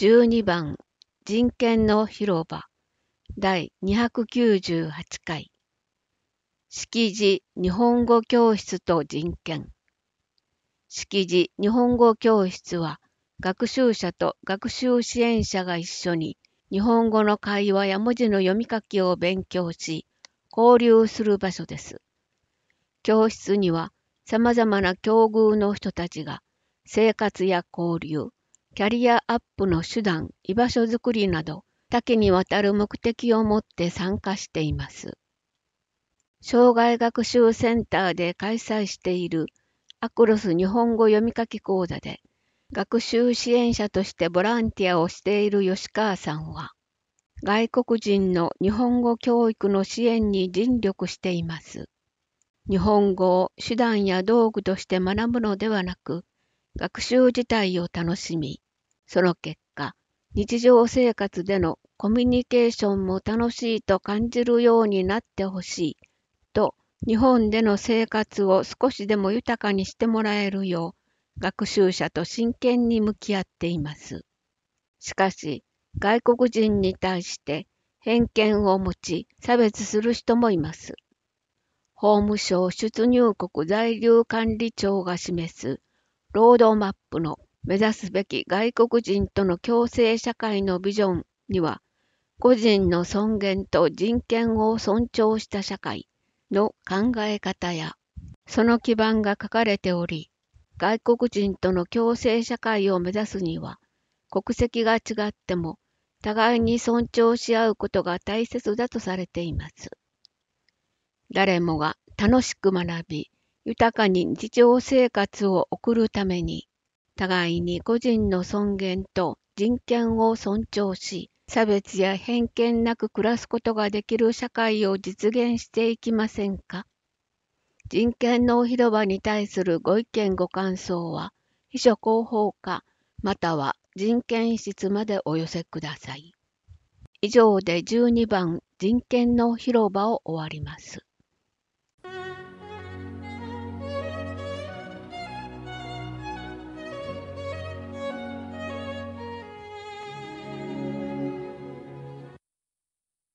12番人権の広場第298回識字日本語教室と人権識字日本語教室は学習者と学習支援者が一緒に日本語の会話や文字の読み書きを勉強し交流する場所です。教室には様々な境遇の人たちが生活や交流、キャリアアップの手段、居場所づくりなど多岐にわたる目的を持って参加しています。障害学習センターで開催しているアクロス日本語読み書き講座で学習支援者としてボランティアをしている吉川さんは外国人の日本語教育の支援に尽力しています。日本語を手段や道具として学ぶのではなく学習自体を楽しみ、その結果、日常生活でのコミュニケーションも楽しいと感じるようになってほしいと、日本での生活を少しでも豊かにしてもらえるよう、学習者と真剣に向き合っています。しかし、外国人に対して偏見を持ち差別する人もいます。法務省出入国在留管理庁が示すロードマップの目指すべき外国人との共生社会のビジョンには、個人の尊厳と人権を尊重した社会の考え方や、その基盤が書かれており、外国人との共生社会を目指すには、国籍が違っても互いに尊重し合うことが大切だとされています。誰もが楽しく学び、豊かに日常生活を送るために、互いに個人の尊厳と人権を尊重し、差別や偏見なく暮らすことができる社会を実現していきませんか？人権の広場に対するご意見ご感想は、秘書広報課または人権室までお寄せください。以上で12番人権の広場を終わります。